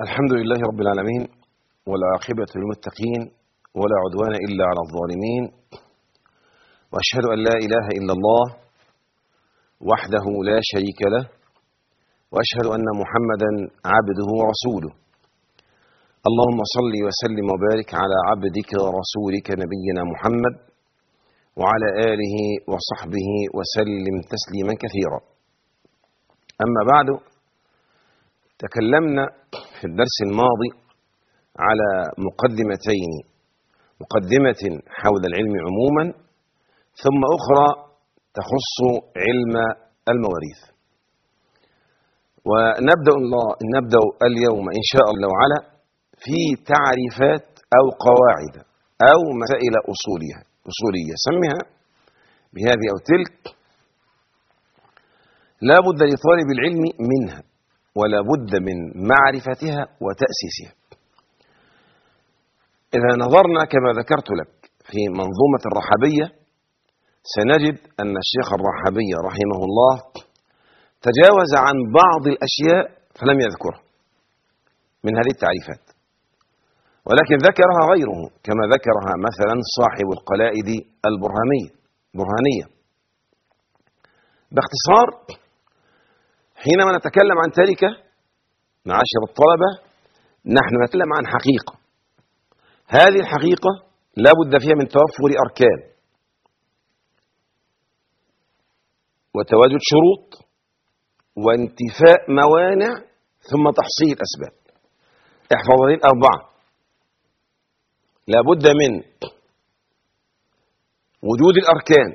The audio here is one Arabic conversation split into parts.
الحمد لله رب العالمين، والعاقبة للمتقين، ولا عدوان إلا على الظالمين، وأشهد أن لا إله إلا الله وحده لا شريك له، وأشهد أن محمدا عبده ورسوله. اللهم صل وسلم وبارك على عبدك ورسولك نبينا محمد وعلى آله وصحبه وسلم تسليما كثيرا. أما بعد، تكلمنا في الدرس الماضي على مقدمتين، مقدمة حول العلم عموما، ثم أخرى تخص علم المواريث. ونبدأ اليوم إن شاء الله وعلا في تعريفات أو قواعد أو مسائل أصولية سميها بهذه أو تلك، لا بد لطالب العلم منها ولا بد من معرفتها وتأسيسها. إذا نظرنا كما ذكرت لك في منظومة الرحبية، سنجد أن الشيخ الرحبي رحمه الله تجاوز عن بعض الأشياء فلم يذكرها من هذه التعريفات، ولكن ذكرها غيره كما ذكرها مثلا صاحب القلائد البرهانية. باختصار، حينما نتكلم عن تركة معاشر الطلبة، نحن نتكلم عن حقيقة. هذه الحقيقة لا بد فيها من توفر أركان وتواجد شروط وانتفاء موانع ثم تحصيل أسباب. احفظ هذه الأربعة: لا بد من وجود الأركان،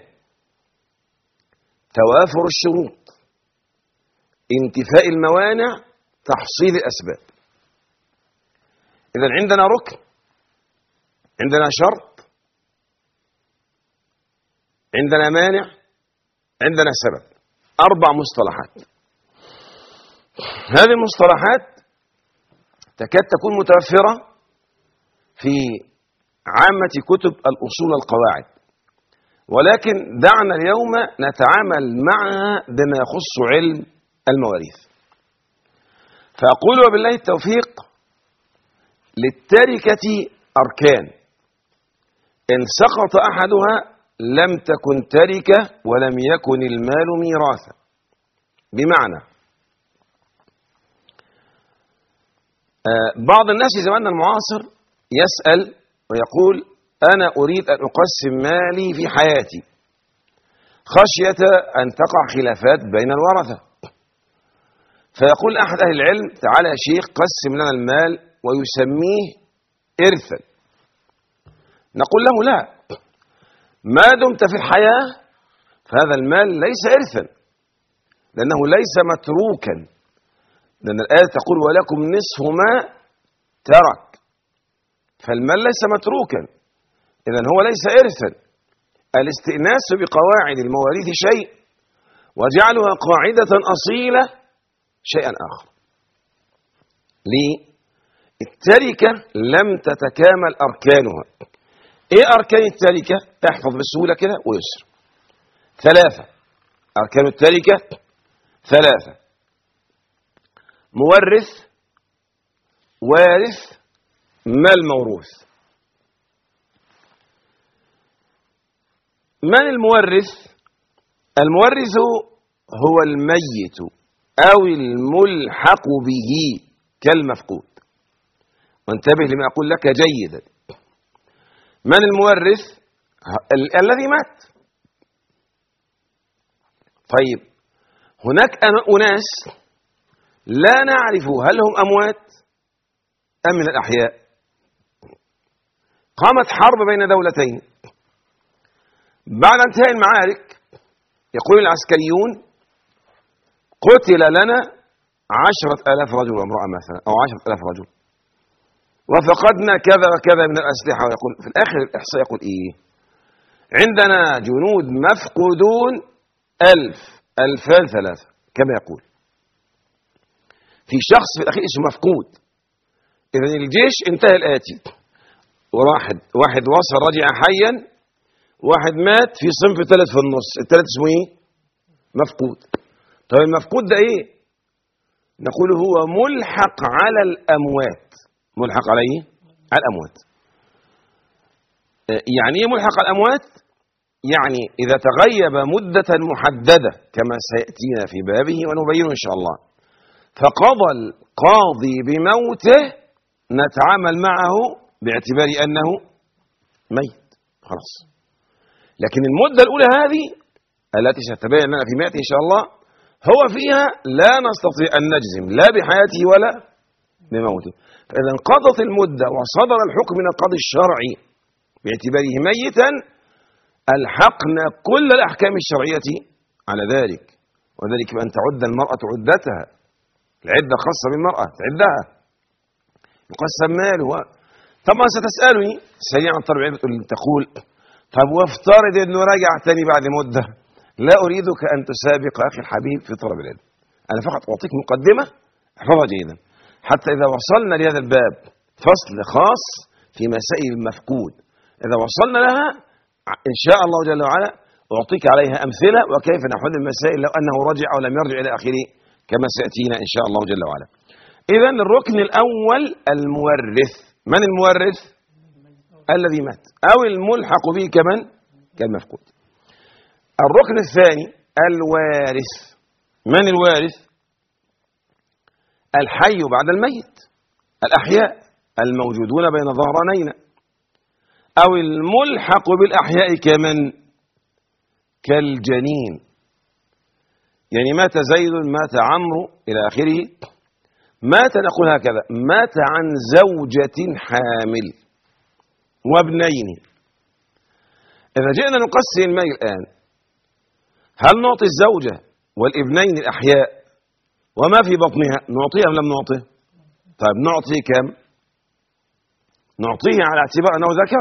توافر الشروط، انتفاء الموانع، تحصيل الأسباب. إذا عندنا ركن، عندنا شرط، عندنا مانع، عندنا سبب. 4 مصطلحات. هذه المصطلحات تكاد تكون متوفرة في عامة كتب الأصول والقواعد، ولكن دعنا اليوم نتعامل معها بما يخص علم المواريث. فأقول وبالله التوفيق: للتركة أركان، إن سقط أحدها لم تكن تركة ولم يكن المال ميراثا. بمعنى، بعض الناس في زماننا المعاصر يسأل ويقول: أنا أريد أن أقسم مالي في حياتي خشية أن تقع خلافات بين الورثة. فيقول أحد أهل العلم: تعالى يا شيخ قسم لنا المال، ويسميه إرثا. نقول له: لا، ما دمت في الحياة فهذا المال ليس إرثا، لأنه ليس متروكا، لأن الآية تقول: ولكم نصف ما ترك. فالمال ليس متروكا، إذن هو ليس إرثا. الاستئناس بقواعد المواريث شيء، وجعلها قاعدة أصيلة شيئا آخر. ليه؟ التركة لم تتكامل أركانها. إيه أركان التركة؟ احفظ بسهولة كده ويسر. 3 أركان التركة: 3: مورث، وارث، مال موروث. من المورث؟ المورث هو الميت أو الملحق به كالمفقود. وانتبه لما أقول لك جيدا. من المورث؟ الذي مات. طيب، هناك أناس لا نعرف هل هم أموات أم من الأحياء. قامت حرب بين دولتين، بعد انتهاء المعارك يقول العسكريون: قتل لنا 10,000 رجل وامرأة مثلا، أو 10,000 رجل، وفقدنا كذا وكذا من الأسلحة. ويقول في الآخر الإحصاء يقول إيه؟ عندنا جنود مفقودون 1000، 2000، 3، كما يقول. في شخص في الأخير اسمه مفقود. إذن الجيش انتهى الآتي: واحد وصل رجع حيا، واحد مات في صنف ثالث في النص. الثالث اسمه ايه؟ مفقود. طيب المفقود ده ايه؟ نقول هو ملحق على الأموات. ملحق على إيه؟ على الأموات. يعني إيه ملحق على الأموات؟ يعني إذا تغيب مدة محددة كما سيأتينا في بابه ونبينه إن شاء الله، فقضى القاضي بموته، نتعامل معه باعتبار أنه ميت خلاص. لكن المدة الأولى هذه التي ستبين لنا في مئته إن شاء الله، هو فيها لا نستطيع أن نجزم لا بحياته ولا بموته. فإذا انقضت المدة وصدر الحكم من القاضي الشرعي باعتباره ميتا، ألحقنا كل الأحكام الشرعية على ذلك. وذلك بأن تعد المرأة عدتها، العدة خاصة بالمرأة تعدها، يقسم مالها. طبعا ستسألني سريعا طالب العلم تقول طب وافترض انه رجع تاني بعد مدة. لا أريدك أن تسابق أخي الحبيب في طلب العلم، أنا فقط أعطيك مقدمة احفظها جيدا، حتى إذا وصلنا لهذا الباب فصل خاص في مسائل المفقود، إذا وصلنا لها إن شاء الله جل وعلا أعطيك عليها أمثلة وكيف نحل المسائل لو أنه رجع أو لم يرجع إلى آخره كما سيأتينا إن شاء الله جل وعلا. إذن الركن الأول المورث. من المورث؟ الذي مات أو الملحق به كمن كالمفقود. الركن الثاني الوارث. من الوارث؟ الحي بعد الميت، الأحياء الموجودون بين ظهرانينا، أو الملحق بالأحياء كمن كالجنين. يعني مات زيد، مات عمرو إلى آخره، مات نقول هكذا مات عن زوجة حامل وابنين. إذا جئنا نقسم المال الآن، هل نعطي الزوجة والابنين الأحياء وما في بطنها نعطيه أم لم نعطيه؟ طيب نعطيه كم؟ نعطيه على اعتبار أنه ذكر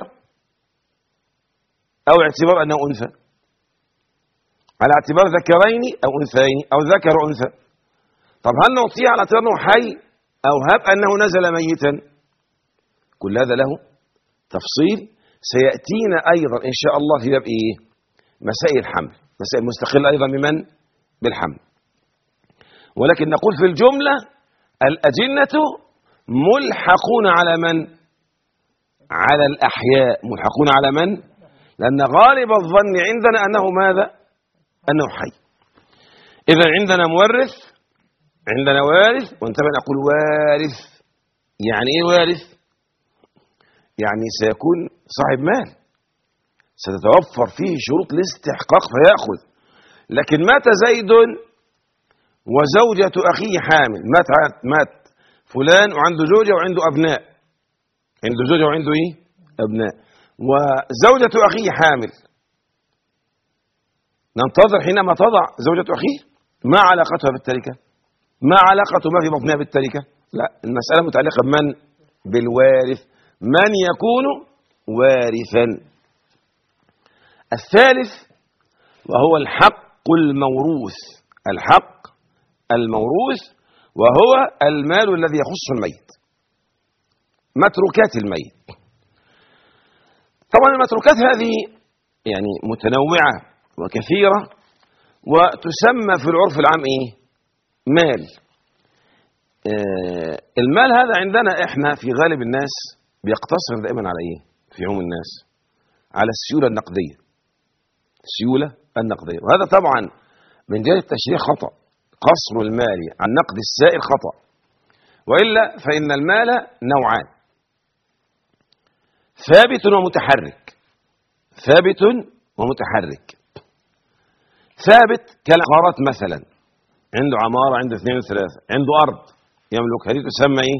أو اعتبار أنه أنثى؟ على اعتبار ذكرين أو أنثيين أو ذكر وأنثى. طب هل نعطيه على اعتبار أنه حي أو هب أنه نزل ميتا؟ كل هذا له تفصيل سيأتينا أيضا إن شاء الله في باب إيه؟ مسائل الحمل، مسائل مستقلة أيضا بمن؟ بالحمل. ولكن نقول في الجملة الأجنة ملحقون على من؟ على الأحياء. ملحقون على من؟ لأن غالب الظن عندنا أنه ماذا؟ أنه حي. إذا عندنا مورث، عندنا وارث، وانتبه نقول وارث. يعني إيه وارث؟ يعني سيكون صاحب مال، ستتوفر فيه شروط الاستحقاق فيأخذ. لكن مات زيد وزوجة أخيه حامل، مات فلان وعنده زوجة وعنده أبناء، عنده زوجة وعنده إيه؟ أبناء، وزوجة أخيه حامل، ننتظر حينما تضع زوجة أخيه؟ ما علاقتها بالتركة؟ ما علاقة ما في بطنها بالتركة؟ لا، المسألة متعلقة بمن؟ بالوارث. من يكون وارثا؟ الثالث وهو الحق الموروث. الحق الموروث وهو المال الذي يخص الميت، متروكات الميت. طبعا المتروكات هذه يعني متنوعة وكثيرة، وتسمى في العرف العام إيه؟ مال. المال هذا عندنا إحنا في غالب الناس بيقتصر دائما على إيه؟ في عموم الناس على السيولة النقدية، السيولة النقدية. وهذا طبعا من جهة التشريع خطأ، قصر المال عن نقد السائل خطأ، وإلا فإن المال نوعان: ثابت ومتحرك. ثابت ومتحرك. ثابت كالعقارات مثلا، عنده عمارة، عنده 2 3، عنده أرض يملكها، هذه تسمى إيه؟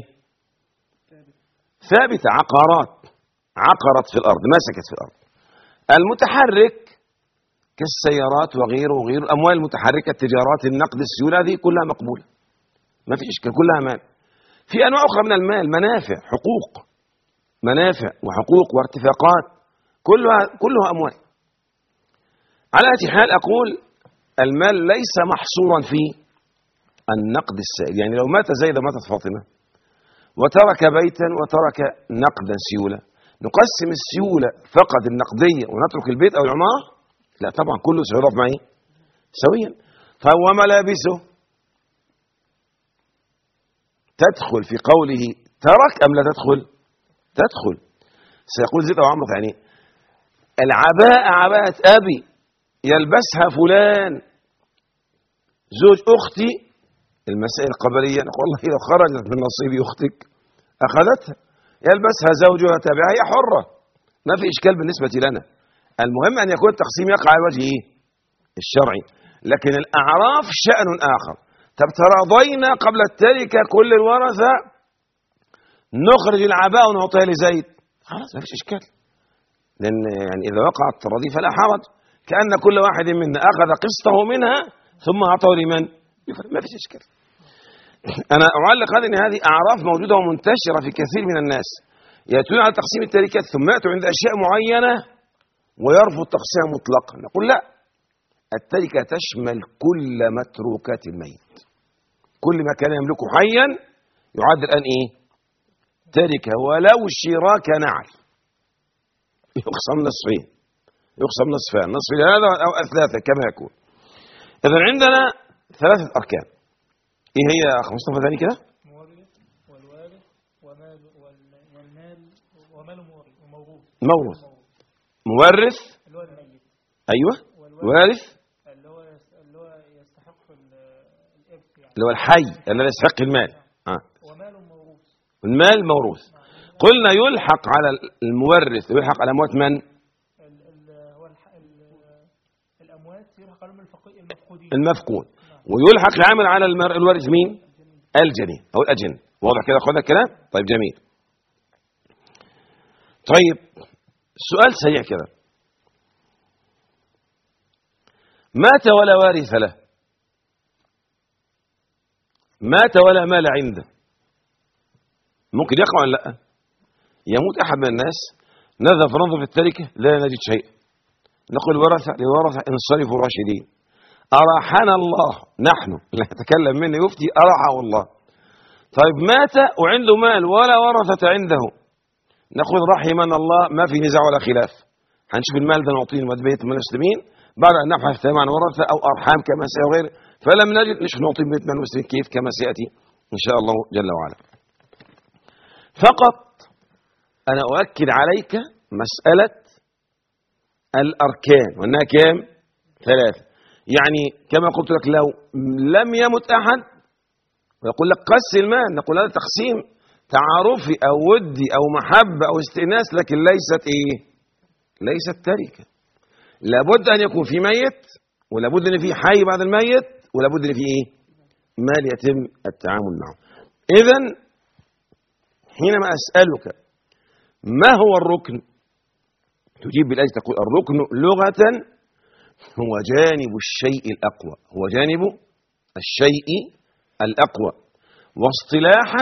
ثابت. عقارات، عقرت في الأرض، مسكت في الأرض. المتحرك كالسيارات وغيره وغيره، الأموال المتحركة، التجارات، النقد، السيولة، هذه كلها مقبولة، ما في إشكال، كلها مال. في أنواع أخرى من المال، منافع، حقوق، منافع وحقوق وارتفاقات، كلها أموال. على أي حال أقول المال ليس محصورا في النقد السائل. يعني لو مات زيد وماتت فاطمة وترك بيتا وترك نقدا سيولة، نقسم السيولة فقط النقدية ونترك البيت أو العمارة؟ لا طبعا، كله سيضاف معي سويا. فهو ملابسه تدخل في قوله ترك أم لا تدخل؟ تدخل. سيقول زيد أو عمرو يعني العباءة عباءة أبي يلبسها فلان زوج أختي، المسائل القبلية نقول والله لو خرجت من نصيب أختك أخذتها، يلبسها زوجها تابعها، هي حرة، ما في إشكال بالنسبة لنا. المهم أن يكون التقسيم يقع على وجه الشرعي. لكن الأعراف شأن آخر. طب تراضينا قبل التركة كل الورثة نخرج العباء ونعطيها لزيد، خلاص ما فيش إشكال، لأن يعني إذا وقع التراضي فلا حرج، كأن كل واحد منا أخذ قسطه منها ثم أعطاه لمن؟ ما فيش إشكال. أنا أعلق هذه أن هذه أعراف موجودة ومنتشرة في كثير من الناس، يأتون على تقسيم التركات ثم يأتوا عند أشياء معينة ويرفض تقسيمها مطلقا. نقول لا، التركة تشمل كل متروكات الميت، كل ما كان يملكه حيا يعد الآن إيه؟ تركة، ولو شراك نعل يقسم نصفين، يقسم نصفان، نصف لهذا أو ثلاثة كما يكون. إذن عندنا ثلاثة أركان. إيه هي يا أخ مصطفى ثاني كده؟ مورث والوارث والمال وموروث. موروث، مورث اللي هو الميت، أيوه، وارث اللي هو يستحق الإرث يعني، اللي هو الحي الذي يستحق المال. ومال موروث، المال موروث. قلنا يلحق على المورث ويلحق على أموات من؟ هو الأموات يلحق عليهم المفقودين، المفقود. ويلحق العامل على الوارث مين؟ الجنين أو الأجن. واضح كده أخذنا الكلام؟ طيب جميل. طيب سؤال سريع كده، مات ولا وارث له، مات ولا مال عنده، ممكن يقع ولا لا؟ يموت أحد من الناس، نذهب فننظر في التركة لا نجد شيء، نقول ورثة لورثة انصرفوا راشدين، أراحنا الله، نحن لا نتكلم منه يفتي، أراحه الله. طيب مات وعنده مال ولا ورثة عنده، نقول رحمنا الله، ما في نزاع ولا خلاف، هنشوف المال ده نعطيه بيت من المسلمين بعد أن نبحث تماما عن ورثة أو أرحام كما سيغير، فلم نجد نشوف نعطيه بيت من المسلمين كيف كما سيأتي إن شاء الله جل وعلا. فقط أنا أؤكد عليك مسألة الأركان وأنها كام؟ ثلاثة. يعني كما قلت لك لو لم يمت أحد ويقول لك قس المال، نقول هذا تقسيم تعارفي أو ودي أو محبة أو استئناس، لكن ليست إيه؟ ليست تركة. لابد أن يكون في ميت، ولابد أن في حي بعد الميت، ولابد أن في إيه؟ مال يتم التعامل معه. إذن حينما أسألك ما هو الركن، تجيب بالآية تقول الركن لغة هو جانب الشيء الأقوى، هو جانب الشيء الأقوى، واصطلاحا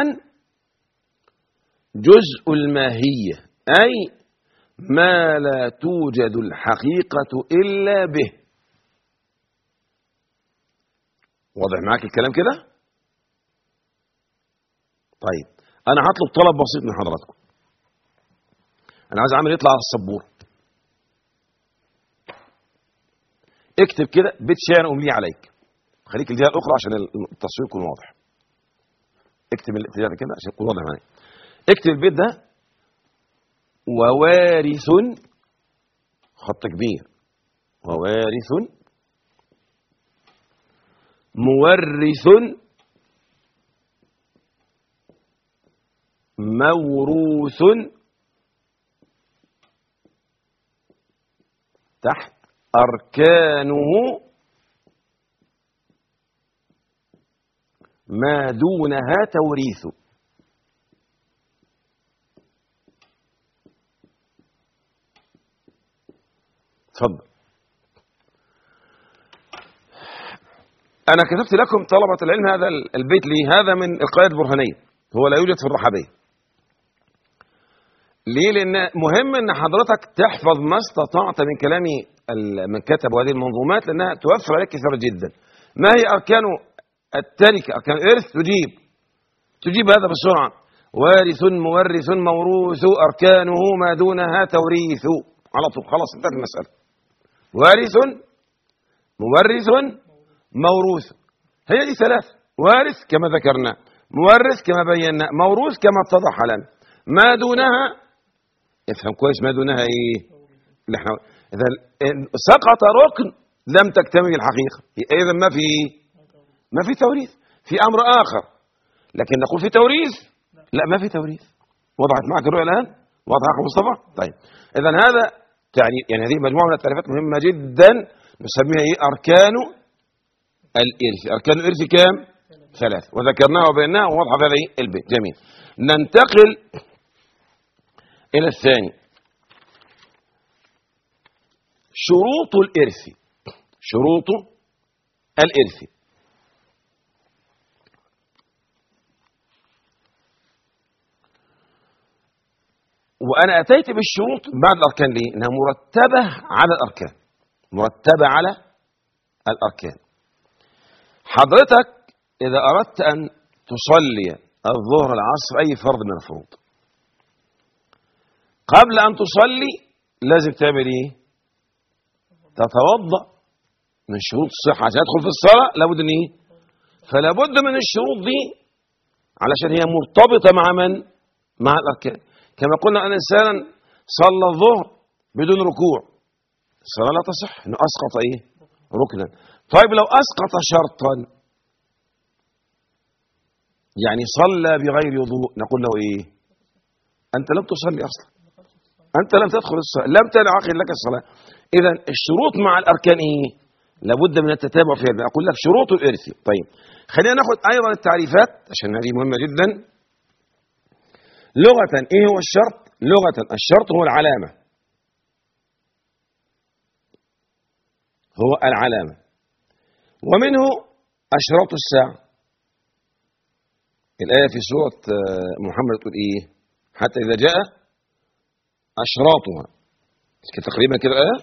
جزء الماهية، أي ما لا توجد الحقيقة إلا به. واضح معاك الكلام كده؟ طيب أنا هطلب طلب بسيط من حضراتكم، أنا عايز عامل يطلع على السبورة، اكتب كده بيت شعر أملي عليك، خليك الجهة الأخرى عشان التصوير يكون واضح، اكتب الاتجاه كده عشان يكون واضح معايا. اكتب البيت ده: ووارث، خط كبير، ووارث مورث موروث تحت أركانه ما دونها توريث. تفضل. أنا كتبت لكم طلبة العلم هذا البيت لي، هذا من القواعد البرهانية، هو لا يوجد في الرحبية. ليه؟ لأن مهم أن حضرتك تحفظ ما استطعت من كلام من كتب هذه المنظومات، لأنها توفر عليك كثير جدا. ما هي أركان التركة؟ أركان الإرث تجيب هذا بسرعة: وارث مورث موروث أركانه ما دونها توريث، على طول، خلاص انتهت المسألة. وارث مورث موروث، هي دي ثلاث: وارث كما ذكرنا، مورث كما بينا، موروث كما اتضح لنا. ما دونها، افهم كويس، ما دونها ايه اللي احنا اذا سقط ركن لم تكتمل الحقيقه، اذا ما في ايه؟ ما في توريث. في امر اخر، لكن نقول في توريث؟ لا، ما في توريث. وضحت معك الرؤيه الان؟ واضح يا مصطفى؟ طيب، اذا هذا يعني هذه مجموعه من التعريفات مهمه جدا، نسميها ايه؟ اركان الارث. اركان الارث كام؟ 3، وذكرناها وبيناها وواضحه في هذا البيت. جميل. ننتقل الى الثاني، شروط الارث. شروط الارث. وأنا أتيت بالشروط بعد الأركان. ليه؟ إنها مرتبة على الأركان، مرتبة على الأركان. حضرتك إذا أردت أن تصلي الظهر العصر أي فرض من الفروض، قبل أن تصلي لازم تعمل إيه؟ تتوضأ. من شروط الصحة عشان تدخل في الصلاة لابد من إيه؟ فلا بد من الشروط دي علشان هي مرتبطة مع من؟ مع الأركان. كما قلنا أن إنسانا صلى الظهر بدون ركوع، الصلاة لا تصح، إنه أسقط إيه؟ ركنا. طيب لو أسقط شرطا، يعني صلى بغير وضوء، نقول له إيه؟ أنت لم تصلي أصلا، أنت لم تدخل الصلاة، لم تنعقد لك الصلاة. إذا الشروط مع الأركان إيه؟ لابد من التتابع فيها. أقول لك شروط الإرث. طيب، خلينا ناخذ أيضا التعريفات عشان هذه مهمة جدا. لغة إيه هو الشرط؟ لغة الشرط هو العلامة، هو العلامة. ومنه أشراط الساعة. الآية في سورة محمد تقول إيه؟ حتى إذا جاء أشراطها، تقريبا كده الآية.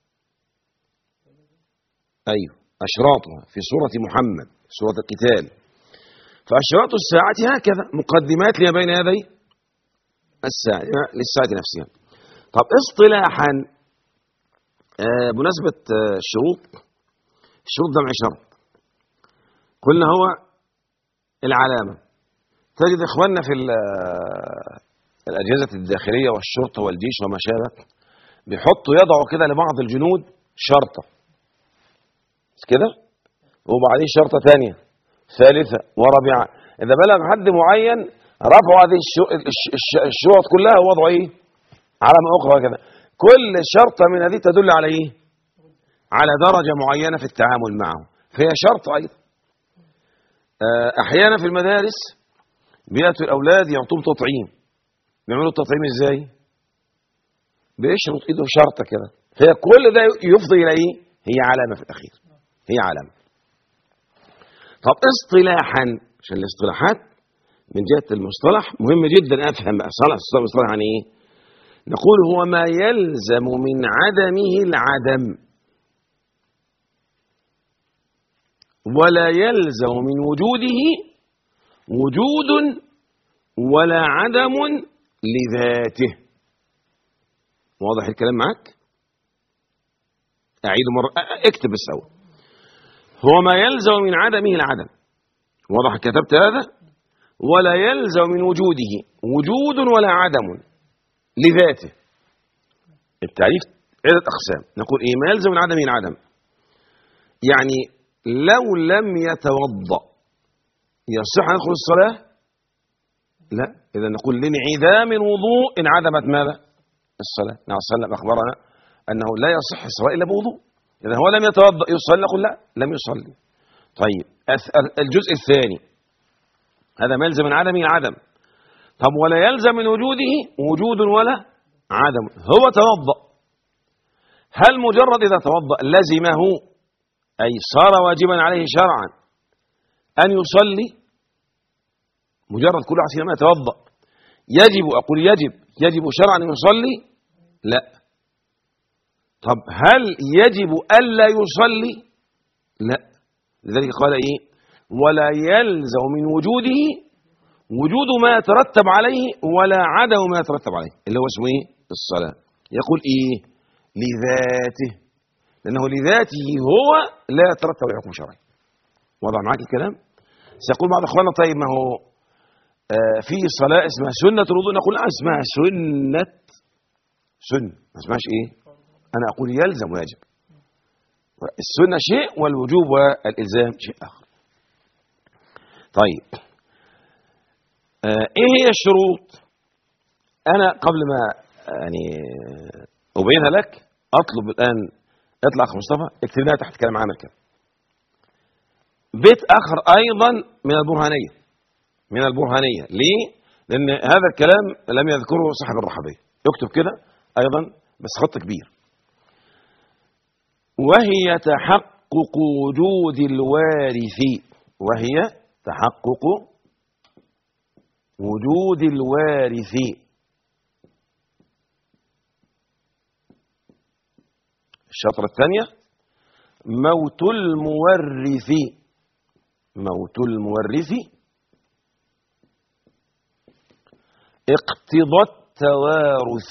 أيوه، أشراطها في سورة محمد، سورة القتال. فأشراط الساعة هكذا مقدمات لما بين يدي الساعة للساعة نفسها. طب اصطلاحا بمناسبة الشروط، الشروط جمع شرط، قلنا هو العلامة. تجد إخواننا في الأجهزة الداخلية والشرطة والجيش وما شابه بيحطوا يضعوا كده لبعض الجنود شرطة كده، وبعدين شرطة ثانية ثالثة ورابعة. إذا بلغ حد معين رفعوا هذه الشروط كلها ووضعوا ايه؟ علامة أخرى كده. كل شرطة من هذه تدل على ايه؟ على درجة معينة في التعامل معه، فهي شرط أيضا. أحيانا في المدارس بيأتوا الأولاد يعطوهم تطعيم. بيعملوا التطعيم ازاي؟ بيشرط ايده شرطة كده، فهي كل ده يفضي إلى ايه؟ هي علامة في الأخير، هي علامة. طب اصطلاحا، عشان الاصطلاحات من جهة المصطلح مهم جدا أفهم المصطلح عن إيه؟ نقول هو ما يلزم من عدمه العدم، ولا يلزم من وجوده وجود ولا عدم لذاته. واضح الكلام معك؟ أعيد مرة، اكتب بالسوا. هو ما يلزم من عدمه العدم، واضح كتبت هذا؟ ولا يلزم من وجوده وجود ولا عدم لذاته. التعريف عدة أقسام. نقول إيه؟ ما يلزم من عدمه العدم، يعني لو لم يتوضأ يصح أن يدخل الصلاة؟ لا. إذا نقول لانعدام الوضوء انعدمت ماذا؟ الصلاة. النبي صلى الله عليه وسلم أخبرنا أنه لا يصح الصلاة إلا بوضوء. إذا هو لم يتوضأ يصلي؟ نقول لا، لم يصلي. طيب، الجزء الثاني، هذا ما يلزم من عدمه العدم. طب ولا يلزم من وجوده وجود ولا عدم. هو توضأ، هل مجرد إذا توضأ لزمه أي صار واجبا عليه شرعا أن يصلي؟ مجرد كل واحد فيما يتوضأ يجب، أقول يجب شرعا أن يصلي؟ لا. طب هل يجب ألا يصلي؟ لا. لذلك قال إيه؟ ولا يلزم من وجوده وجود ما يترتب عليه ولا عدم ما يترتب عليه، اللي هو اسمه ايه؟ الصلاة. يقول ايه؟ لذاته، لأنه لذاته هو لا يترتب عليه حكم شرعي. وضع معاك الكلام؟ سيقول بعض اخواننا طيب ما هو في صلاة اسمها سنة الوضوء، نقول اسمها سنة، ما اسمهاش ايه؟ انا اقول يلزم ويجب. السنة شيء والوجوب والالزام شيء اخر. طيب ايه هي الشروط؟ انا قبل ما يعني ابينها لك اطلب الان، اطلع اخ مصطفى اكتب لنا تحت كلام عامل كده. بيت اخر ايضا من البرهانية. ليه؟ لان هذا الكلام لم يذكره صاحب الرحبية. اكتب كده ايضا بس خط كبير. وهي تحقق وجود الوارث، وهي تحقق وجود الوارث. الشطرة الثانية موت المورث اقتضى التوارث.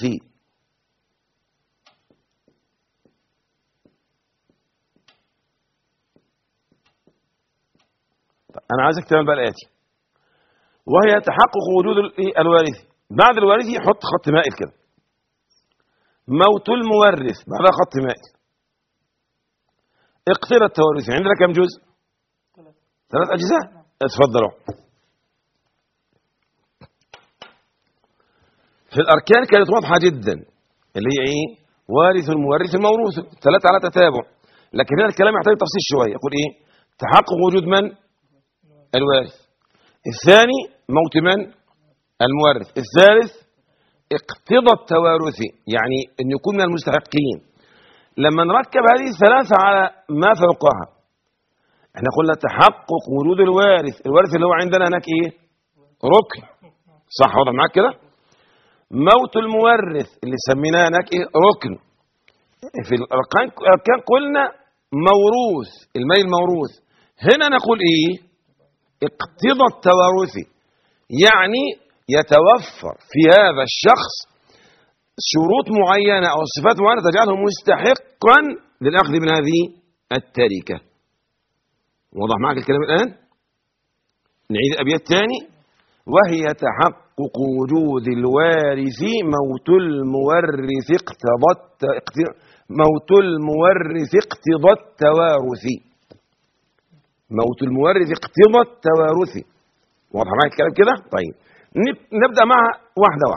أنا عايزك تعمل بقى الآتي. وهي تحقق وجود الوارث، بعد الوارث يحط خط مائل كده. موت المورث بعدها خط مائل. اقتضى التوارث عندنا كم جزء؟ 3 أجزاء. اتفضلوا. في الأركان كانت واضحة جدا، اللي هي إيه؟ وارث المورث الموروث، 3 على تتابع. لكن هنا الكلام يحتاج تفصيل شوية. يقول إيه؟ تحقق وجود من؟ الوارث. الثاني موت من؟ المورث. الثالث اقتضى التوارث، يعني أن يكون من المستحقين. لما نركب هذه الثلاثة على ما فوقها، احنا قلنا تحقق وجود الوارث اللي هو عندنا هناك ايه؟ ركن. صح؟ واضح معاك كده؟ موت المورث اللي سميناه هناك ايه؟ ركن. في الاركان قلنا موروث، المال الموروث. هنا نقول ايه؟ اقتضى التوارث، يعني يتوفر في هذا الشخص شروط معينة أو صفات معينة تجعله مستحقا للأخذ من هذه التركة. وضح معك الكلام الآن؟ نعيد الأبيات تاني. وهي تحقق وجود الوارث موت المورث اقتضى التوارث. موت المورث اقتضى التوارث. واضح معك الكلام كده؟ طيب نبدأ مع واحدة.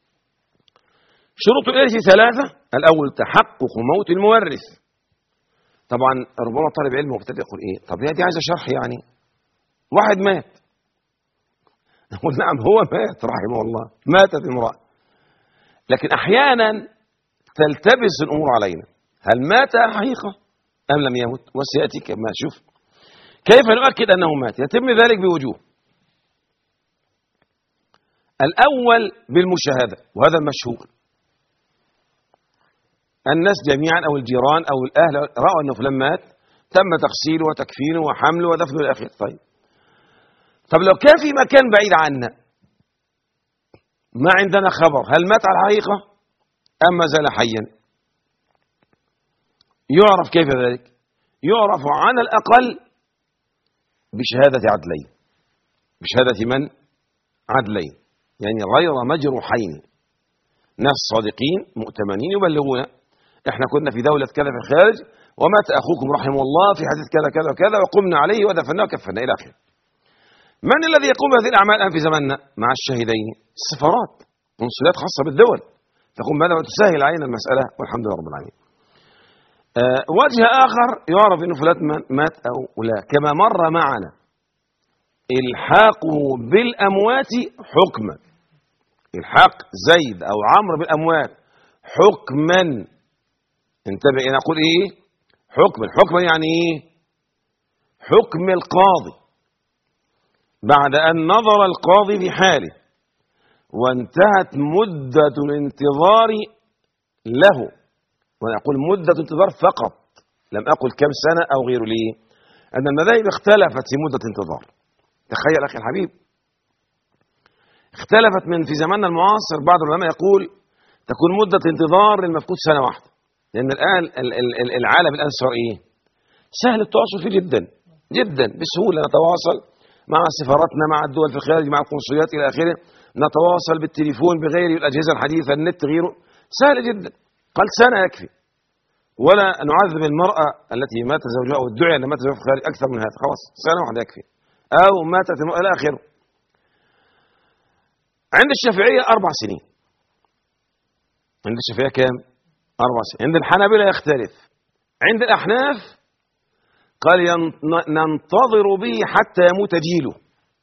شروط الإرث 3. الأول تحقق موت المورث. طبعا ربما طالب علم مبتدئ يقول ايه؟ طب دي عايزه شرح يعني. واحد مات، نقول نعم هو مات رحمه الله، ماتت امرأة. لكن أحيانا تلتبس الأمور علينا، هل مات حقيقة أم لم يمت؟ وسيأتي كما شوف كيف نؤكد أنه مات. يتم ذلك بوجوه. الأول بالمشاهدة، وهذا المشهور. الناس جميعا أو الجيران أو الأهل رأوا أنه فلان مات، تم تغسيله وتكفينه وحمله ودفنه إلى آخره. طب لو كان في مكان بعيد عنا ما عندنا خبر هل مات على الحقيقة أم ما زال حيا، يعرف كيف ذلك؟ يعرف على الأقل بشهادة عدلين. بشهادة من؟ عدلين، يعني غير مجروحين، ناس صادقين مؤتمنين يبلغون احنا كنا في دولة كذا في الخارج ومات أخوكم رحمه الله في حديث كذا كذا وكذا وقمنا عليه ودفناه وكفناه إلى آخره. من الذي يقوم بهذه الأعمال الآن في زماننا مع الشاهدين؟ السفارات، قنصليات خاصة بالدول تقوم بهذا وتسهل علينا المسألة والحمد لله رب العالمين. وجه آخر يعرف أنه فلان مات أو لا، كما مر معنا الحاقه بالأموات حكما. الحاق زيد أو عمرو بالأموات حكما. انتبه، أنا أقول إيه؟ حكما يعني إيه؟ حكم القاضي بعد أن نظر القاضي في حاله وانتهت مدة الانتظار له. وأنا أقول مدة انتظار فقط، لم أقل كم سنة أو غيره. ليه؟ أن المذاهب اختلفت في مدة انتظار. تخيل أخي الحبيب، اختلفت من في زماننا المعاصر. بعض العلماء يقول تكون مدة انتظار للمفقود 1 سنة، لأن الآن العالم الآن صار إيه؟ سهل التواصل فيه جدا جدا، بسهولة نتواصل مع سفاراتنا، مع الدول في الخارج، مع القنصليات إلى آخره، نتواصل بالتليفون بغير الأجهزة الحديثة، النت غيره، سهل جدا. قال سنة يكفي، ولا نعذب المرأة التي مات زوجها أو ادعي أن مات زوجها في الخارج أكثر من هذا، خلاص سنة واحدة يكفي، أو ماتت المرأة إلى آخره. عند الشافعية 4 سنين. عند الشافعية كام؟ 4 سنين. عند الحنابلة يختلف. عند الأحناف قال ننتظر به حتى يموت جيله.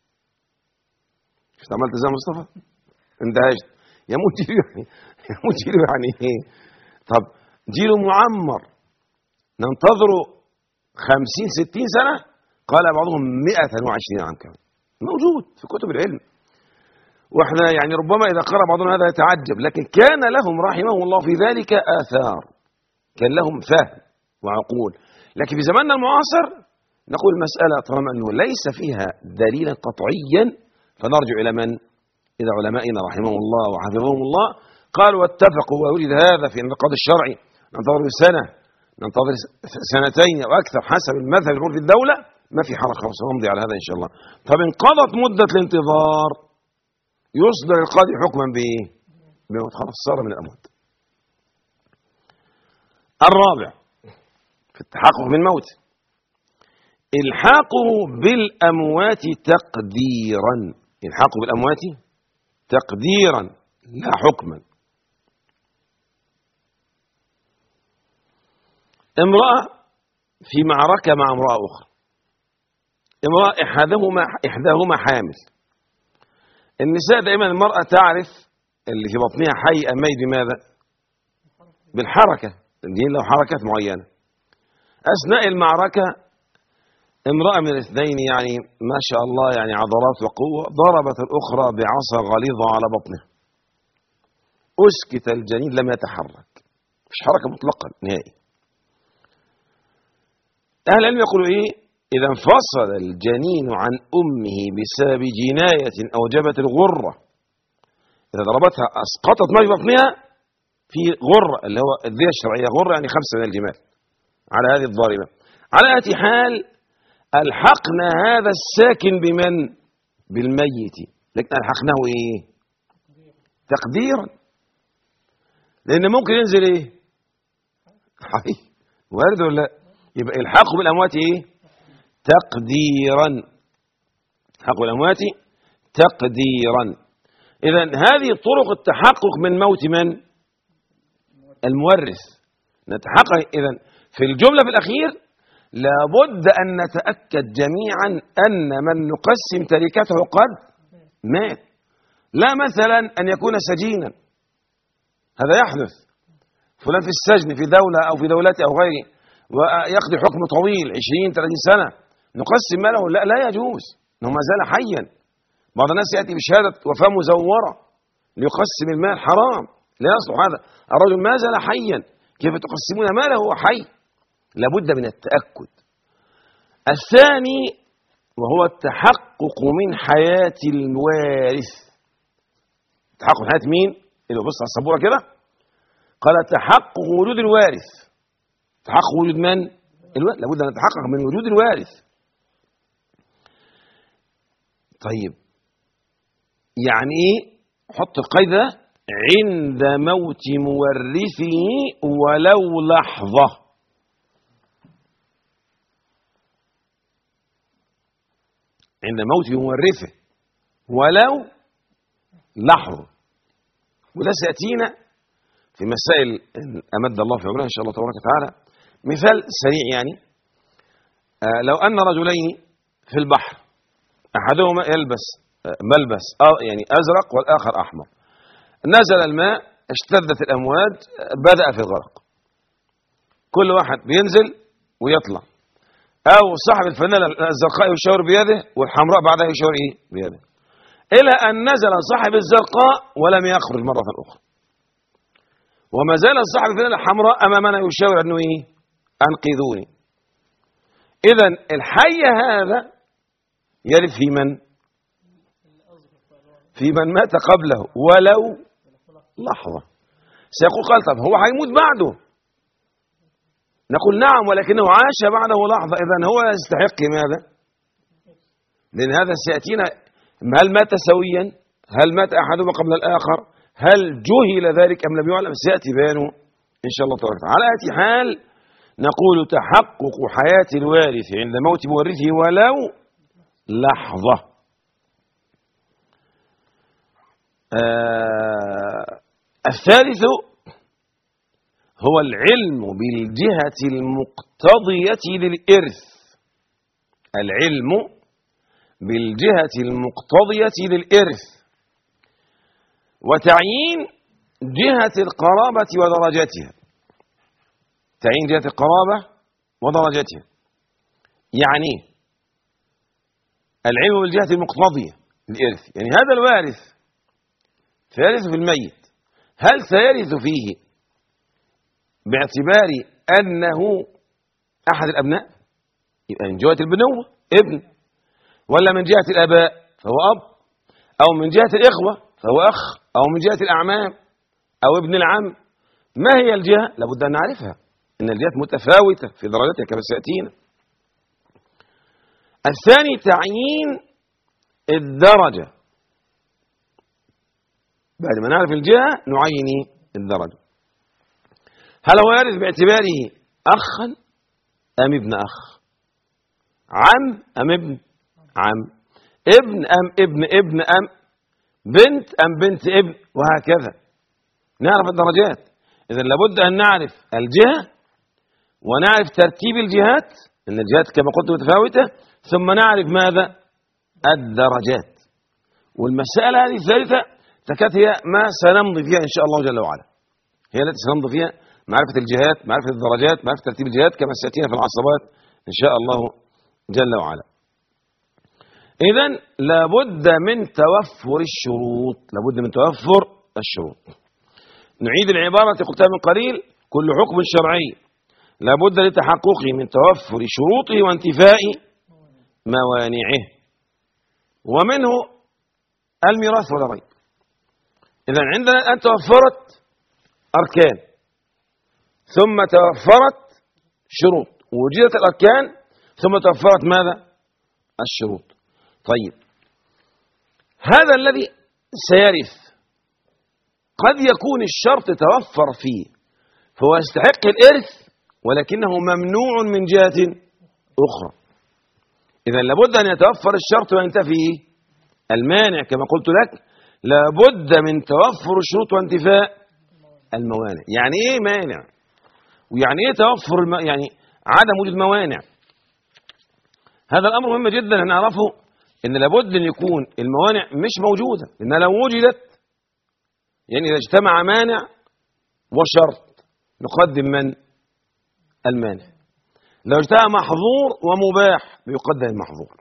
مش عملت زي مصطفى؟ اندهشت. يموت جيله يعني يموت جيله يعني ايه؟ طب جيله معمر ننتظره 50 60 سنة؟ قال بعضهم 120 عام كمان. موجود في كتب العلم. واحنا يعني ربما إذا قرأ بعضنا هذا يتعجب، لكن كان لهم رحمه الله في ذلك آثار، كان لهم فهم وعقول. لكن في زماننا المعاصر نقول المسألة طالما أنه ليس فيها دليلا قطعيا فنرجع إلى من؟ إلى علمائنا رحمهم الله وحفظهم الله. قالوا واتفقوا ووجد هذا في النقاض الشرعي، ننتظر سنة، ننتظر 2 أو أكثر حسب المذهب الأمور في الدولة، ما في حرج، خلاص نمضي على هذا إن شاء الله. طب انقضت مدة الانتظار يصدر القاضي حكما بإيه؟ بموت، خلاص صار من الأموات. الرابع في التحقق من موت الحاقه بالأموات تقديرا. الحاقه بالأموات تقديرا لا حكما. امرأة في معركة مع امرأة أخرى، امرأة إحداهما حامل. النساء دائما المرأة تعرف اللي في بطنها حي أم ميت بماذا؟ بالحركة، دي له حركات معينة. أثناء المعركة امرأة من الاثنين يعني ما شاء الله يعني عضلات وقوة ضربت الأخرى بعصا غليظة على بطنها، أسكت الجنين لم يتحرك، مش حركة مطلقا نهائي. أهل العلم يقولوا إيه؟ إذا انفصل الجنين عن أمه بسبب جناية أوجبت الغرة، إذا ضربتها أسقطت ما في بطنها في غرة، اللي هو الدية الشرعية، غرة يعني 5 من الجمال على هذه الضاربة. على أي حال ألحقنا هذا الساكن بمن؟ بالميت، لكن ألحقناه إيه؟ تقديرا، لأن ممكن ينزل إيه؟ حي، وارد ولا لا؟ يبقى الحقه بالأموات إيه؟ تقديرا. حق الأموات تقديرا. إذا هذه طرق التحقق من موت من؟ المورث. نتحقق إذا في الجملة في الأخير لابد أن نتأكد جميعا أن من نقسم تركته قد مات. لا مثلا أن يكون سجينا، هذا يحدث، فلان في السجن في دولة أو في دولته أو غيره ويقضي حكم طويل 20-30 سنة، نقسم ماله؟ لا يجوز، انه ما زال حيا. بعض الناس يأتي بشهادة وفاة مزورة ليقسم المال، حرام، لا يصلح هذا. الرجل ما زال حيا، كيف تقسمون ماله وهو حي؟ لابد من التأكد. الثاني وهو التحقق من حياة الوارث. تحقق من حياة مين؟ اللي بص على السبورة كده قال تحقق وجود الوارث. تحقق وجود من؟ لابد أن نتحقق من وجود الوارث. طيب يعني ايه؟ حط القيد ده عند موت مورثه ولو لحظة. عند موت مورثه ولو لحظة. وده سيأتينا في مسائل أمد الله في عمرها إن شاء الله تبارك وتعالى. مثال سريع يعني، لو أن رجلين في البحر أحدهما يلبس ملبس يعني أزرق والآخر أحمر، نزل الماء اشتدت الأمواج بدأ في الغرق، كل واحد بينزل ويطلع، أو صاحب الفانلة الزرقاء يشاور بيده والحمراء بعدها يشاور إيه بيده، إلى أن نزل صاحب الزرقاء ولم يخرج مرة أخرى، وما زال صاحب الفانلة الحمراء أمامنا يشاور أنه إيه أنقذوني. إذن الحي هذا يرث في من؟ في من مات قبله ولو لحظة. سيقول قال طب هو هيموت بعده، نقول نعم ولكنه عاش بعده لحظة، إذن هو يستحق ماذا؟ لأن هذا سيأتينا، هل مات سويا؟ هل مات أحدهما قبل الآخر؟ هل جهل ذلك أم لم يعلم؟ سيأتي بيانه إن شاء الله تبارك وتعالى. على أي حال نقول تحقق حياة الوارث عند موت مورثه ولو لحظة. الثالث هو العلم بالجهة المقتضية للإرث. العلم بالجهة المقتضية للإرث وتعيين جهة القرابة ودرجتها. تعيين جهة القرابة ودرجتها يعني العلم بالجهة المقتضية للإرث، يعني هذا الوارث سيرث في الميت، هل سيرث فيه باعتبار أنه أحد الأبناء يبقى من جهة البنوة ابن، ولا من جهة الآباء فهو أب، أو من جهة الإخوة فهو أخ، أو من جهة الأعمام أو ابن العم؟ ما هي الجهة؟ لابد أن نعرفها، إن الجهات متفاوتة في درجتها كما سيأتينا. الثاني تعيين الدرجة، بعد ما نعرف الجهة نعين الدرجة. هل هو يرث باعتباره أخا أم ابن أخ، عم أم ابن عم، ابن أم ابن ابن أم بنت أم بنت ابن، وهكذا نعرف الدرجات. إذن لابد أن نعرف الجهة ونعرف ترتيب الجهات، إن الجهات كما قلت متفاوتة، ثم نعرف ماذا؟ الدرجات. والمسألة هذه الثالثة تكاد هي ما سنمضي فيها إن شاء الله جل وعلا، هي التي سنمضي فيها، معرفة الجهات، معرفة الدرجات، معرفة ترتيب الجهات كما سيأتينا في العصبات إن شاء الله جل وعلا. إذن لابد من توفر الشروط، لابد من توفر الشروط. نعيد العبارة التي قلتها من قليل: كل حكم شرعي لابد لتحققه من توفر شروطه وانتفاء موانعه، ومنه الميراث ولا ريب. إذن عندنا الآن توفرت أركان ثم توفرت شروط، وجدت الأركان ثم توفرت ماذا؟ الشروط. طيب هذا الذي سيرث قد يكون الشرط توفر فيه فهو يستحق الإرث ولكنه ممنوع من جهة أخرى. إذن لابد أن يتوفر الشرط وينتفي المانع، كما قلت لك لابد من توفر الشروط وانتفاء الموانع. يعني إيه مانع؟ ويعني إيه توفر يعني عدم وجود موانع؟ هذا الأمر مهم جدا أن نعرفه، إن لابد أن يكون الموانع مش موجودة، لأن لو وجدت يعني إذا اجتمع مانع وشرط نقدم من؟ المانع. لو اجتمع محظور ومباح بيقدم المحظور.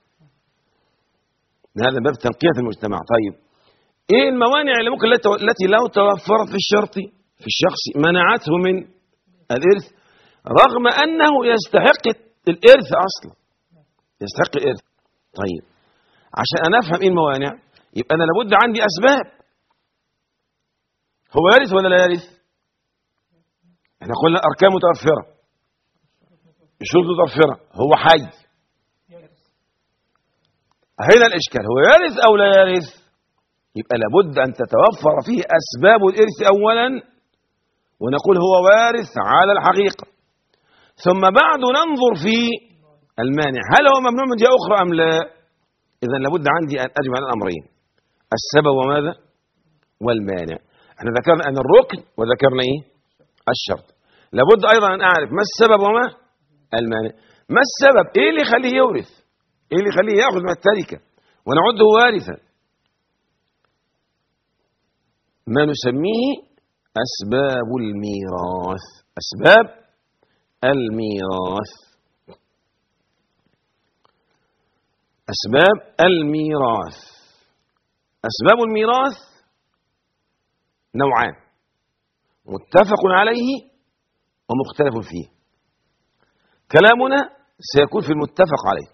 هذا باب تنقية المجتمع. طيب إيه الموانع اللي ممكن التي لو توفرت في الشرط في الشخص منعته من الإرث رغم أنه يستحق الإرث أصلا، يستحق الإرث؟ طيب عشان أنا أفهم إيه الموانع يبقى أنا لابد عندي أسباب. هو يرث ولا لا يرث؟ احنا قلنا أركان متوفرة، الشروط متوفرة، هو حي. هنا الإشكال، هو يرث أو لا يرث؟ يبقى لابد أن تتوفر فيه أسباب الإرث أولا ونقول هو وارث على الحقيقة، ثم بعد ننظر في المانع هل هو ممنوع من جهة أخرى أم لا. إذن لابد عندي أن أجمع الأمرين، السبب وماذا؟ والمانع. احنا ذكرنا أن الركن وذكرنا إيه؟ الشرط. لابد أيضا أن أعرف ما السبب وما المانع. ما السبب؟ إيه اللي يخليه يورث؟ إيه اللي يخليه يأخذ من التركة ونعده وارثا؟ ما نسميه أسباب الميراث. أسباب الميراث. أسباب الميراث. أسباب الميراث نوعان: متفق عليه ومختلف فيه. كلامنا سيكون في المتفق عليه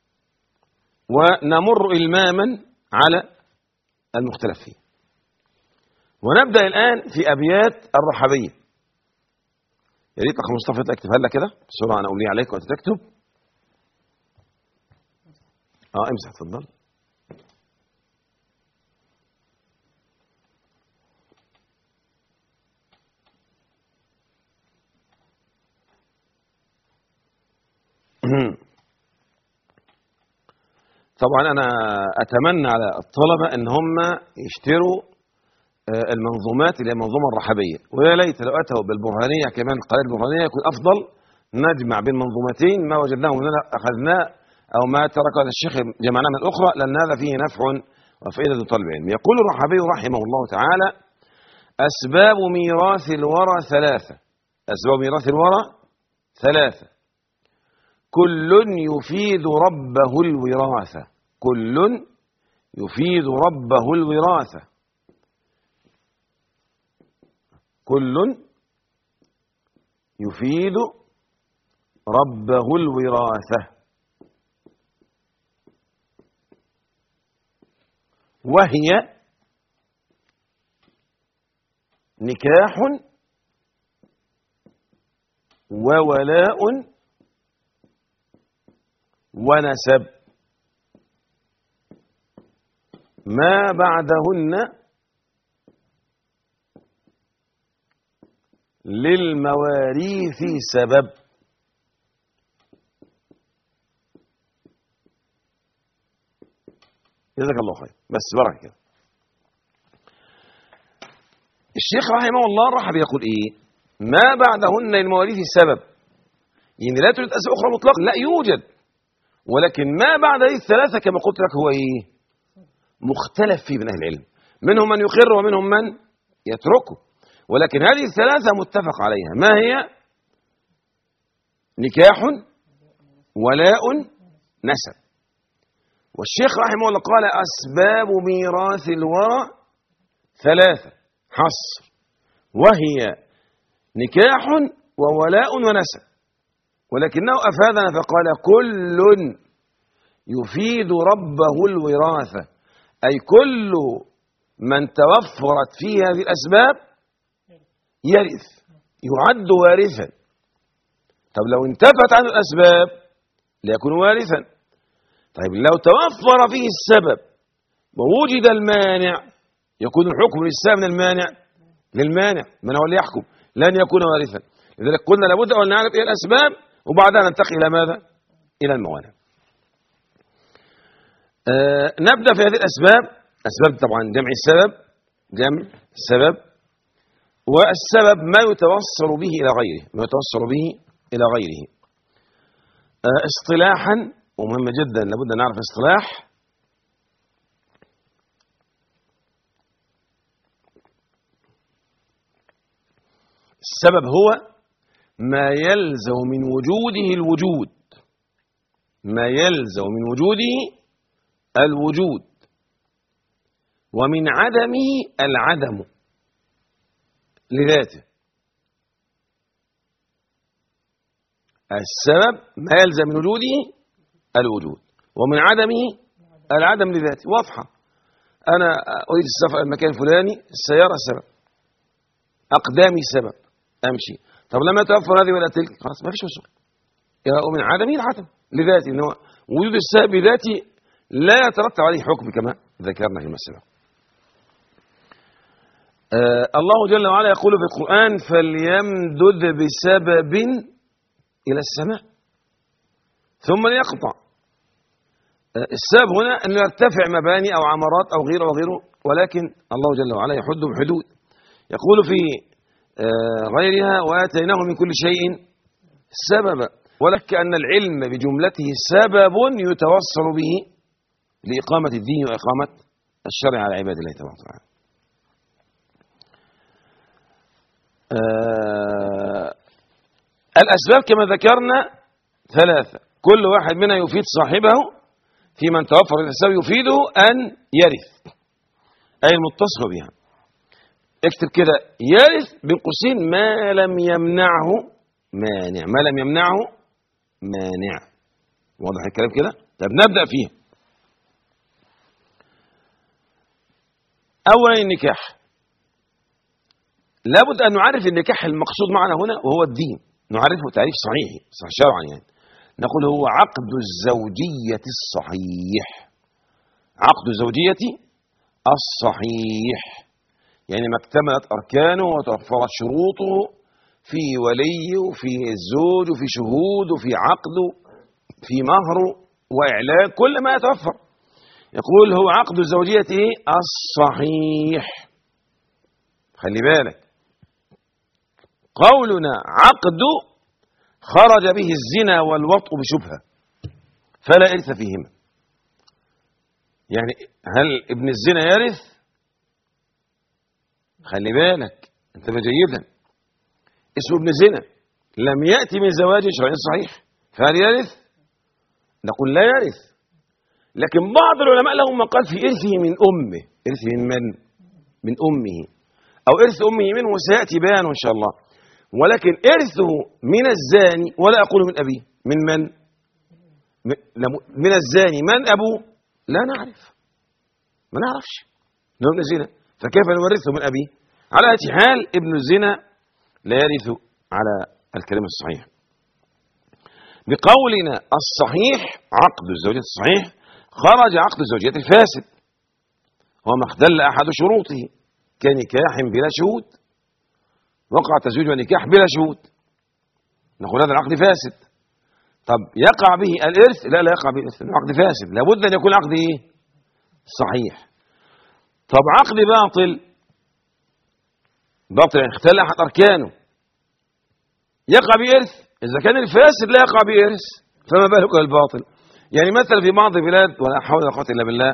ونمر إلماما على المختلف فيه. ونبدأ الآن في أبيات الرحبية. يا ريت أخ مصطفى تكتبها لك كده بسرعة، أنا أملي عليك وأنت تكتب. امسح اتفضل. طبعا أنا أتمنى على الطلبة أن هم يشتروا المنظومات اللي هي المنظومة الرحبية، ويا ليت لو أتوا بالبرهانية كمان، القواعد البرهانية يكون أفضل. نجمع بين منظومتين ما وجدناه مننا أخذناه، أو ما ترك الشيخ جمعناه من الأخرى، لأن هذا فيه نفع وفائدة لطالب العلم. يقول الرحبي رحمه الله تعالى: أسباب ميراث الورى ثلاثة. أسباب ميراث الورى ثلاثة: كل يفيد ربه الوراثة. كل يفيد ربه الوراثة. كل يفيد ربه الوراثة، وهي نكاح وولاء ونسب، ما بعدهن للمواريث سبب. جزاك الله خير، بس بركة كده. الشيخ رحمه الله الرحب يقول ايه؟ ما بعدهن للمواريث سبب، يعني لا توجد أسباب أخرى مطلقا، لا يوجد، ولكن ما بعد هذه الثلاثة كما قلت لك هو ايه؟ مختلف فيه من أهل العلم، منهم من يقر ومنهم من يتركه، ولكن هذه الثلاثة متفق عليها. ما هي؟ نكاح، ولاء، نسب. والشيخ رحمه الله قال: أسباب ميراث الورى ثلاثة حصر، وهي نكاح وولاء ونسب. ولكنه أفادنا فقال: كل يفيد ربه الوراثة، أي كل من توفرت فيه هذه الأسباب يرث، يعد وارثا. طب لو انتفت عنه الأسباب لا يكون وارثا. طيب لو توفر فيه السبب ووجد المانع يكون الحكم للسبب من المانع للمانع، من هو اللي يحكم، لن يكون وارثا. لذلك قلنا لابد أن نعرف إيه الأسباب وبعدها ننتقل إلى ماذا؟ إلى الموانع. نبدأ في هذه الأسباب. أسباب طبعا جمع السبب، جمع السبب، والسبب ما يتوصل به إلى غيره، ما يتوصل به إلى غيره. اصطلاحا، ومهم جدا لابد أن نعرف اصطلاح. السبب هو ما يلزم من وجوده الوجود، ما يلزم من وجوده الوجود، ومن عدمه العدم لذاته. السبب ما يلزم من وجوده الوجود، ومن عدمه العدم لذاته. واضحة. أنا أريد السفر إلى المكان الفلاني، السيارة سبب، أقدامي سبب، أمشي. طب لما يتوفر هذه ولا تلك خلاص ما فيش وصول. ومن عدمه العدم لذاته، إن هو وجود السبب بذاته لا يترتب عليه حكم كما ذكرنا في المسألة. الله جل وعلا يقول في القرآن: فليمدد بسبب إلى السماء ثم ليقطع. السبب هنا أن يرتفع مباني أو عمارات أو غيره وغيره، ولكن الله جل وعلا يحد بحدود. يقول في غيرها: وآتيناه من كل شيء سببا. ولك أن العلم بجملته سبب يتوصل به لإقامة الدين وإقامة الشرع على عباد الله تبارك وتعالى. الأسباب كما ذكرنا ثلاثة، كل واحد منها يفيد صاحبه. في من توفر الأسباب يفيده أن يرث، أي المتصف بها. اكتب كده: يرث بين قوسين ما لم يمنعه مانع، ما لم يمنعه مانع. واضح الكلام كده؟ طب نبدأ فيه. أولا النكاح، لابد أن نعرف النكاح المقصود معنا هنا وهو الدين، نعرفه تعريف صحيح شرعا. يعني نقول هو عقد الزوجية الصحيح، عقد الزوجية الصحيح، يعني ما اكتملت أركانه وتوفرت شروطه في ولي وفي الزوج وفي شهود وفي عقد في مهر وإعلان، كل ما يتوفر يقول هو عقد الزوجية إيه؟ الصحيح. خلي بالك، قولنا عقد خرج به الزنا والوطء بشبهة فلا إرث فيهما. يعني هل ابن الزنا يرث؟ خلي بالك انتبه جيدا، اسمه ابن زنا لم يأتي من زواج شرعي صحيح، فهل يرث؟ نقول لا يرث. لكن بعض العلماء لهم مقال في إرثه من أمه. إرثه من من؟ من أمه، أو إرث أمه منه، وسيأتي بيانه إن شاء الله. ولكن إرثه من الزاني، ولا أقول من أبيه، من من الزاني من أبوه؟ لا نعرف، ما نعرفش انه ابن الزنا، فكيف نورثه من أبيه؟ على أي حال ابن الزنا لا يرث على الكلام الصحيح. بقولنا الصحيح عقد الزوجية الصحيح خرج عقد الزوجية الفاسد، وما اختل أحد شروطه كنكاح بلا شهود. وقع تزويج ونكاح بلا شهود، نقول هذا العقد فاسد. طب يقع به الإرث؟ لا يقع به الإرث، العقد فاسد، لابد أن يكون عقد إيه؟ صحيح. طب عقد باطل يعني اختل أحد أركانه، يقع به إرث؟ إذا كان الفاسد لا يقع به إرث، فما بالك الباطل؟ يعني مثلا في بعض البلاد، ولا حول ولا قوة إلا بالله،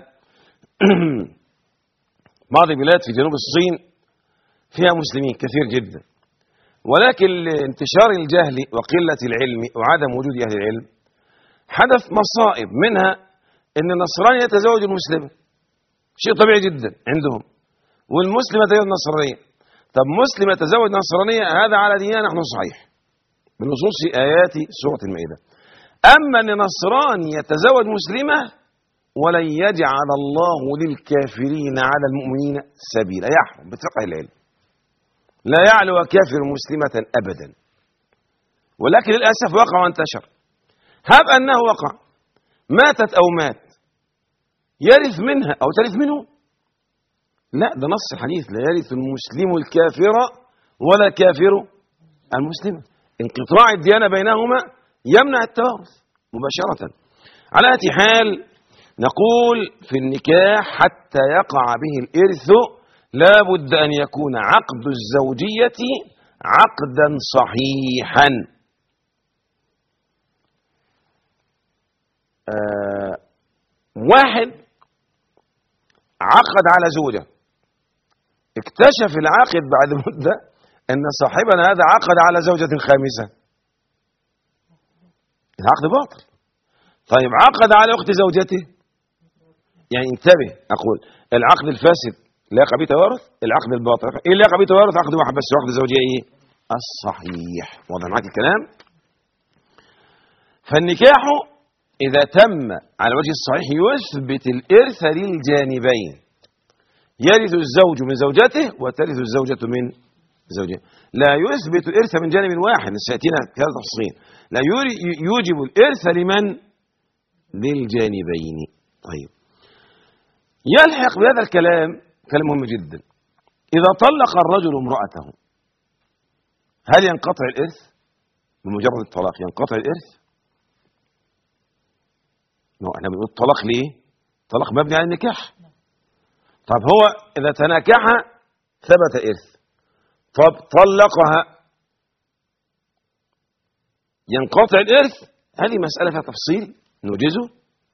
بعض البلاد في جنوب الصين فيها مسلمين كثير جدا، ولكن لانتشار الجهل وقلة العلم وعدم وجود أهل العلم حدث مصائب، منها أن النصراني يتزوج المسلمة، شيء طبيعي جدا عندهم، والمسلم يتزوج النصرانية. طب مسلم يتزوج نصرانية، هذا على ديننا نحن صحيح بنصوص آيات سورة المائدة. أما أن نصراني يتزوج مسلمة، ولن يجعل الله للكافرين على المؤمنين سبيلا، يحرم بفقه العلم، لا يعلو كافر مسلمة أبدا. ولكن للأسف وقع وانتشر. هب أنه وقع، ماتت أو مات، يرث منها أو ترث منه؟ لا، ده نص الحديث: لا يرث المسلم الكافر ولا كافر المسلم. انقطاع الديانة بينهما يمنع التوارث مباشرة. على أي حال نقول في النكاح حتى يقع به الإرث لا بد أن يكون عقد الزوجية عقدا صحيحا. واحد عقد على زوجة، اكتشف العاقد بعد مدة أن صاحبنا هذا عقد على زوجة خامسة، العقد باطل. طيب عقد على أخت زوجته، يعني انتبه، أقول العقد الفاسد لا يقع به توارث، العقد الباطل إيه اللي يقع به توارث؟ عقد واحد بس، عقد الزوجية إيه؟ الصحيح. واضح معاك الكلام؟ فالنكاح إذا تم على وجه الصحيح يثبت الإرث للجانبين، يرث الزوج من زوجته وترث الزوجة من زوجها. لا يثبت الإرث من جانب واحد، سيأتينا في هذا التفصيل. لا يوجب الإرث لمن؟ للجانبين. طيب يلحق بهذا الكلام كلام مهم جدا: إذا طلق الرجل امرأته هل ينقطع الإرث؟ بمجرد الطلاق ينقطع الإرث؟ احنا بنقول الطلاق ليه؟ طلاق مبني على النكاح. طب هو إذا تناكح ثبت إرث، طب طلقها ينقطع الإرث؟ هذه مسألة فيها تفصيل نوجزه.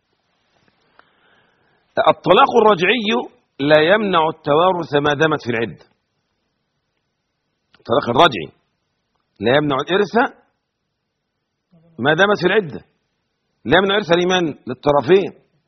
الطلاق الرجعي لا يمنع التوارث ما دامت في العدة. الطلاق الرجعي لا يمنع الإرث ما دامت في العدة. لا يمنع الإرث لمن؟ للطرفين،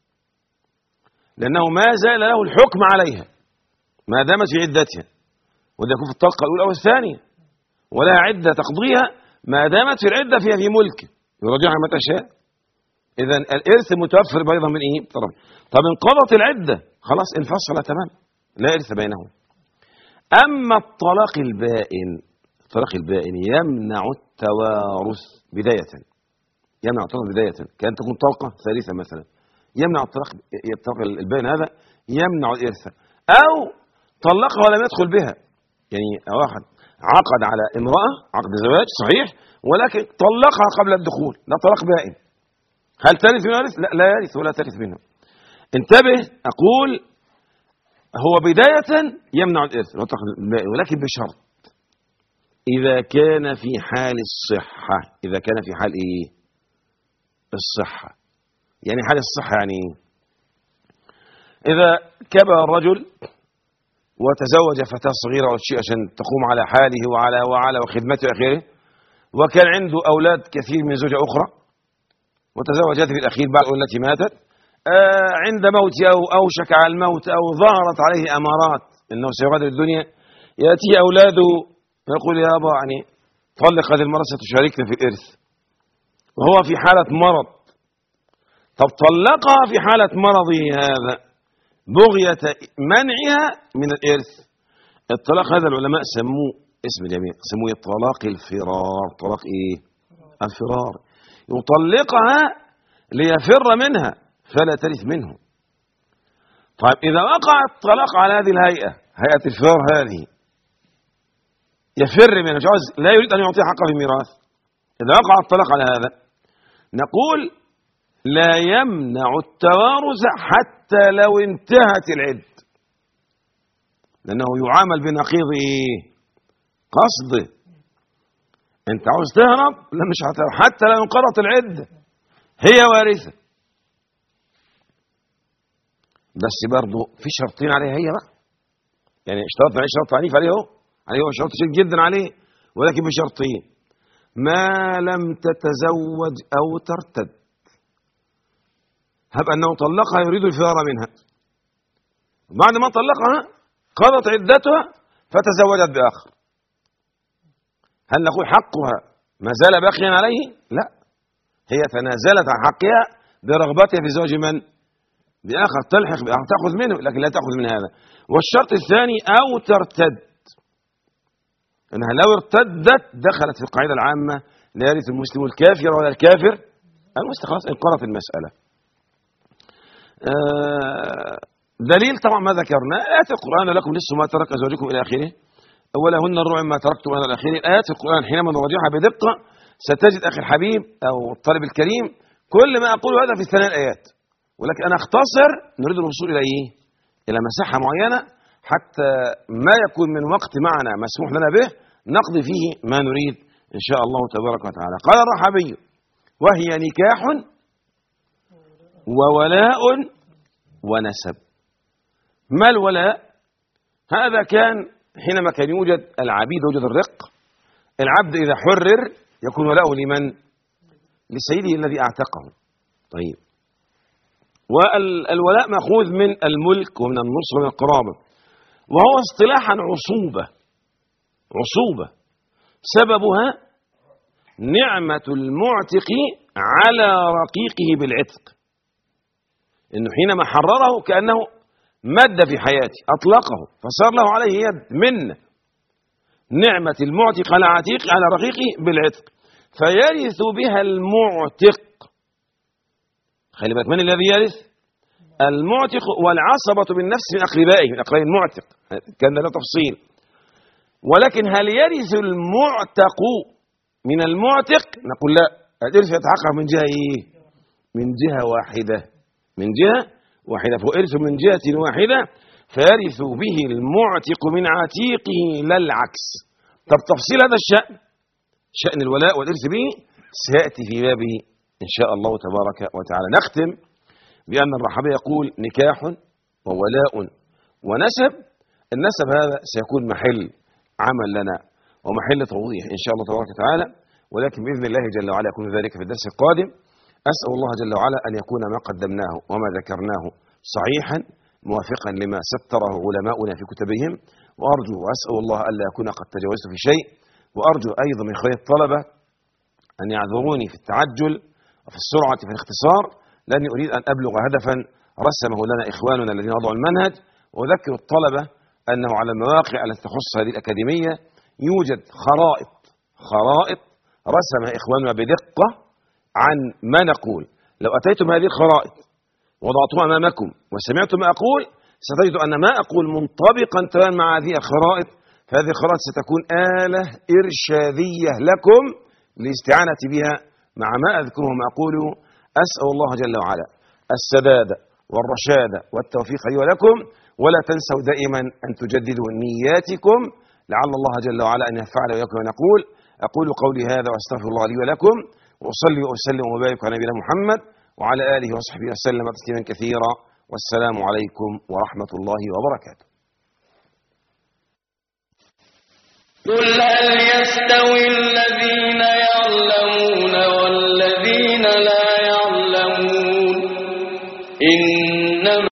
لأنه ما زال له الحكم عليها ما دامت في عدتها، وده يكون في الطلقة الأولى أو الثانية، ولا عدة تقضيها ما دامت في العدة فيها في ملكه يراجعها متى شاء. إذن الإرث متوفر أيضا من إيه؟ طرف. طب انقضت العدة خلاص انفصل تمام، لا إرث بينهم. أما الطلاق البائن يمنع التوارث بداية، يمنع الطلاق بداية، كأن تكون طلقة ثالثة مثلا، يمنع الطلاق البائن هذا يمنع الإرث. أو طلقها ولم يدخل بها، يعني واحد عقد على امرأة عقد زواج صحيح، ولكن طلقها قبل الدخول، ده طلاق بائن. هل ترث منه؟ لا يرث ولا ترث منه. انتبه، أقول هو بداية يمنع الإرث ولكن بشرط إذا كان في حال الصحة. إذا كان في حال إيه؟ الصحة. يعني حال الصحة يعني إيه؟ إذا كبر الرجل وتزوج فتاة صغيرة أو شيء عشان تقوم على حاله وعلى وخدمته وآخره، وكان عنده أولاد كثير من زوجة أخرى، وتزوج هذه الأخير بعد التي ماتت، عند موت أو أوشك على الموت أو ظهرت عليه أمارات أنه سيغادر الدنيا، يأتي أولاده يقول يا أبا يعني طلق هذه المرأة ستشاركنا في الإرث، وهو في حالة مرض. طب طلقها في حالة مرضه هذا بغية منعها من الإرث. الطلاق هذا العلماء سموه اسم جميل، سموه طلاق الفرار. طلاق إيه؟ الفرار. يطلقها ليفر منها فلا ترث منه. طيب إذا وقع الطلاق على هذه الهيئة، هيئة الفرار هذه، يفر منها، لا يريد أن يعطيها حقها في الميراث. إذا وقع الطلاق على هذا نقول لا يمنع التوارث حتى لو انتهت العدة، لأنه يعامل بنقيض إيه؟ قصده. أنت عاوز تهرب، لا مش هتهرب حتى لو انقضت العدة، هي وارثة. بس برضه في شرطين عليها هي بقى، يعني اشترطنا عليه شرط عنيف عليه هو شرط شديد جدا عليه، ولكن بشرطين: ما لم تتزوج أو ترتد. هب أنه طلقها يريد الفرار منها، بعد ما طلقها قضت عدتها فتزوجت بآخر، هل نقول حقها ما زال باقيا عليه؟ لا، هي تنازلت عن حقها برغبتها في زوج من؟ بآخر، تلحق بآخر، تأخذ منه لكن لا تأخذ من هذا. والشرط الثاني أو ترتد، أنها لو ارتدت دخلت في القاعدة العامة لا يرث المسلم الكافر ولا الكافر المسلم، خلاص انقضت المسألة. دليل طبعا ما ذكرنا آيات القرآن: لكم نصف ما ترك أزواجكم إلى آخره، ولهن الربع مما تركتم إلى آخره. آيات القرآن حينما نراجعها بدقة ستجد أخي الحبيب أو الطالب الكريم كل ما أقول هذا في الثناء الآيات، ولكن أنا أختصر، نريد الوصول إلى إيه؟ إلى مساحة معينة حتى ما يكون من وقت معنا مسموح لنا به نقضي فيه ما نريد إن شاء الله تبارك وتعالى. قال الرحبي: وهي نكاح وولاء ونسب. ما الولاء؟ هذا كان حينما كان يوجد العبيد ويوجد الرق، العبد إذا حرر يكون ولاؤه لمن؟ لسيده الذي أعتقه. طيب، والولاء مأخوذ من الملك ومن النصر ومن القرابة، وهو اصطلاحا عصوبة سببها نعمة المعتق على رقيقه بالعتق، إنه حينما حرره كأنه مد في حياته، أطلقه فصار له عليه يد منه، نعمة المعتق على عتيق على رقيقه بالعتق، فيرث بها المعتق. خلي بالك، من الذي يرث؟ المعتق، والعصبة بالنفس من أقربائه، من أقرباء المعتق، كان له تفصيل. ولكن هل يرث المعتق من المعتق؟ نقول لا، الإرث يتحقق من جهة إيه؟ من جهة واحدة، من جهة واحدة، فإرث من جهة واحدة فيرث به المعتق من عتيقه لا العكس. طب تفصيل هذا الشأن، شأن الولاء والإرث به، سيأتي في بابه إن شاء الله تبارك وتعالى. نختم بأن الرحبي يقول: نكاح وولاء ونسب. النسب هذا سيكون محل عمل لنا ومحل توضيح إن شاء الله تبارك وتعالى، ولكن بإذن الله جل وعلا يكون ذلك في الدرس القادم. أسأل الله جل وعلا أن يكون ما قدمناه وما ذكرناه صحيحا موافقا لما ستره علماؤنا في كتبهم، وأرجو وأسأل الله ألا يكون قد تجاوزت في شيء، وأرجو أيضا من إخواني الطلبة أن يعذروني في التعجل وفي السرعة في الاختصار، لأني أريد أن أبلغ هدفا رسمه لنا إخواننا الذين وضعوا المنهج. وأذكر الطلبة أنه على المواقع التي تخص هذه الأكاديمية يوجد خرائط رسمها إخواننا بدقة عن ما نقول. لو أتيتم هذه الخرائط وضعتها أمامكم وسمعتم ما أقول، ستجد أن ما أقول منطبقا تماما مع هذه الخرائط، فهذه الخرائط ستكون آلة إرشادية لكم للاستعانة بها مع ما أذكره وما أقوله. أسأل الله جل وعلا السداد والرشاد والتوفيق لي ولكم. ولا تنسوا دائما أن تجددوا نياتكم لعل الله جل وعلا أن ينفعنا وإياكم. ونقول أقول قولي هذا وأستغفر الله لي ولكم، وأصلي وأسلم وبارك على نبينا محمد وعلى آله وصحبه وسلم تسليما كثيرا. والسلام عليكم ورحمة الله وبركاته. قل هل يستوي